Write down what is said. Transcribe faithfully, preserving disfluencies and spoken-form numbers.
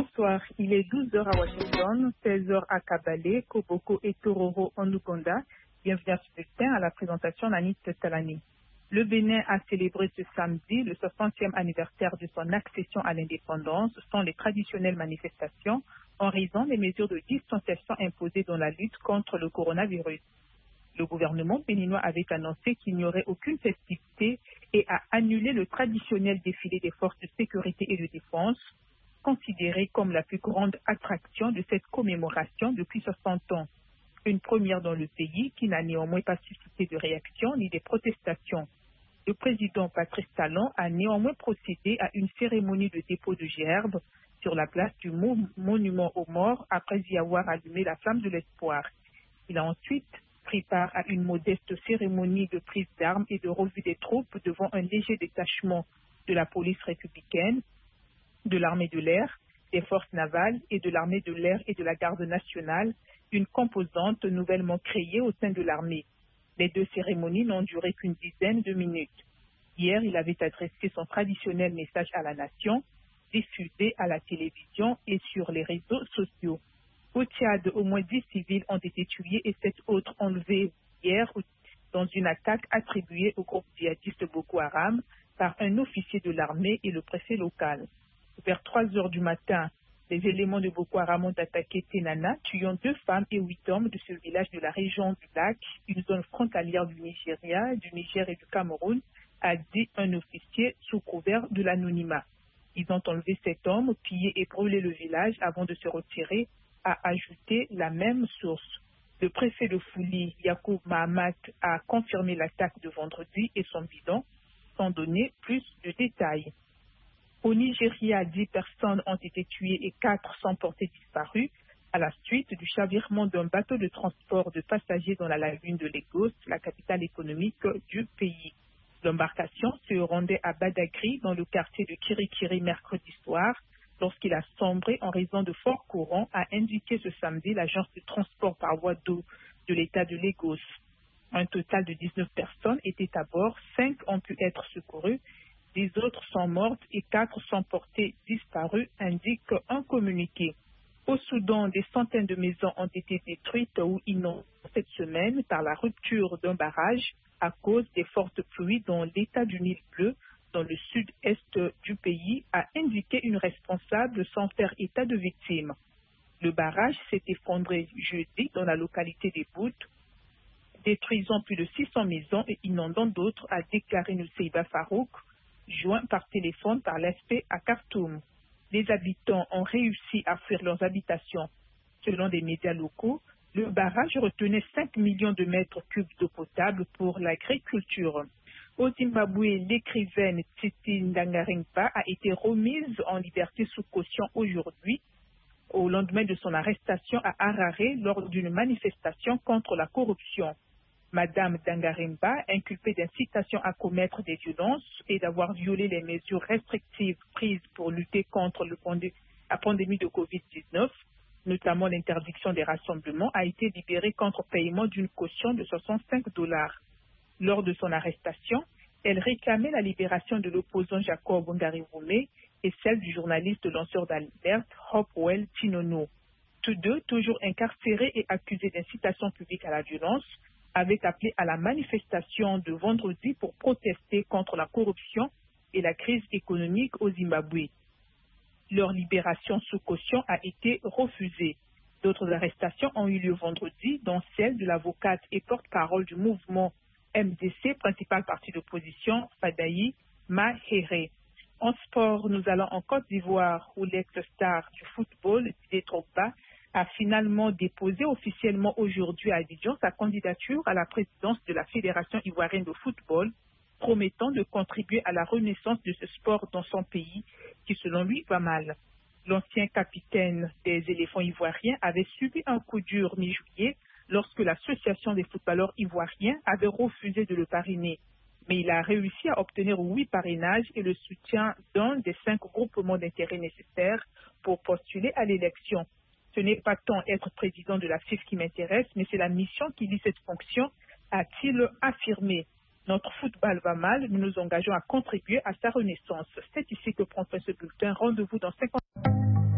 Bonsoir, il est douze heures à Washington, seize heures à Kabale, Koboko et Tororo en Ouganda. Bienvenue à ce bulletin à la présentation d'Anit Talani. Le Bénin a célébré ce samedi le soixantième anniversaire de son accession à l'indépendance sans les traditionnelles manifestations en raison des mesures de distanciation imposées dans la lutte contre le coronavirus. Le gouvernement béninois avait annoncé qu'il n'y aurait aucune festivité et a annulé le traditionnel défilé des forces de sécurité et de défense, considéré comme la plus grande attraction de cette commémoration depuis soixante ans. Une première dans le pays qui n'a néanmoins pas suscité de réaction ni de protestations. Le président Patrice Talon a néanmoins procédé à une cérémonie de dépôt de gerbes sur la place du monument aux morts après y avoir allumé la flamme de l'espoir. Il a ensuite pris part à une modeste cérémonie de prise d'armes et de revue des troupes devant un léger détachement de la police républicaine, de l'armée de l'air, des forces navales et de l'armée de l'air et de la garde nationale, une composante nouvellement créée au sein de l'armée. Les deux cérémonies n'ont duré qu'une dizaine de minutes. Hier, il avait adressé son traditionnel message à la nation, diffusé à la télévision et sur les réseaux sociaux. Au Tchad, au moins dix civils ont été tués et sept autres enlevés hier dans une attaque attribuée au groupe djihadiste Boko Haram par un officier de l'armée et le préfet local. Vers trois heures du matin, les éléments de Boko Haram ont attaqué Tenana, tuant deux femmes et huit hommes de ce village de la région du lac, une zone frontalière du Nigeria, du Niger et du Cameroun, a dit un officier sous couvert de l'anonymat. Ils ont enlevé sept hommes, pillé et brûlé le village avant de se retirer, a ajouté la même source. Le préfet de Fouli, Yacoub Mahamat, a confirmé l'attaque de vendredi et son bilan, sans donner plus de détails. Au Nigeria, dix personnes ont été tuées et quatre sont portées disparues à la suite du chavirement d'un bateau de transport de passagers dans la lagune de Lagos, la capitale économique du pays. L'embarcation se rendait à Badagry, dans le quartier de Kirikiri, mercredi soir, lorsqu'il a sombré en raison de forts courants, a indiqué ce samedi l'agence de transport par voie d'eau de l'État de Lagos. Un total de dix-neuf personnes étaient à bord, cinq ont pu être secourues, dix autres sont mortes et quatre sont portées disparues, indique un communiqué. Au Soudan, des centaines de maisons ont été détruites ou inondées cette semaine par la rupture d'un barrage à cause des fortes pluies dans l'État du Nil bleu, dans le sud-est du pays, a indiqué une responsable sans faire état de victimes. Le barrage s'est effondré jeudi dans la localité des Bouttes, détruisant plus de six cents maisons et inondant d'autres, a déclaré Nuseiba Farouk, joint par téléphone par l'A S P à Khartoum. Les habitants ont réussi à fuir leurs habitations. Selon des médias locaux, le barrage retenait cinq millions de mètres cubes d'eau potable pour l'agriculture. Au Zimbabwe, l'écrivaine Titi Ndangarimpa a été remise en liberté sous caution aujourd'hui, au lendemain de son arrestation à Harare lors d'une manifestation contre la corruption. Madame Dangarimba, inculpée d'incitation à commettre des violences et d'avoir violé les mesures restrictives prises pour lutter contre le pandé la pandémie de covid dix-neuf, notamment l'interdiction des rassemblements, a été libérée contre paiement d'une caution de soixante-cinq dollars. Lors de son arrestation, elle réclamait la libération de l'opposant Jacob Ngarivume et celle du journaliste lanceur d'alerte Hopewell Chinono. Tous deux, toujours incarcérés et accusés d'incitation publique à la violence, avaient appelé à la manifestation de vendredi pour protester contre la corruption et la crise économique au Zimbabwe. Leur libération sous caution a été refusée. D'autres arrestations ont eu lieu vendredi, dont celle de l'avocate et porte-parole du mouvement M D C, principal parti d'opposition, Fadayi Mahere. En sport, nous allons en Côte d'Ivoire, où l'ex-star du football, Didier Drogba, a finalement déposé officiellement aujourd'hui à Abidjan sa candidature à la présidence de la Fédération ivoirienne de football, promettant de contribuer à la renaissance de ce sport dans son pays, qui selon lui va mal. L'ancien capitaine des éléphants ivoiriens avait subi un coup dur mi-juillet lorsque l'association des footballeurs ivoiriens avait refusé de le parrainer. Mais il a réussi à obtenir huit parrainages et le soutien d'un des cinq groupements d'intérêt nécessaires pour postuler à l'élection. Ce n'est pas tant être président de la F I F qui m'intéresse, mais c'est la mission qui lie cette fonction, a-t-il affirmé. Notre football va mal, nous nous engageons à contribuer à sa renaissance. C'est ici que prend fin ce bulletin. Rendez-vous dans cinquante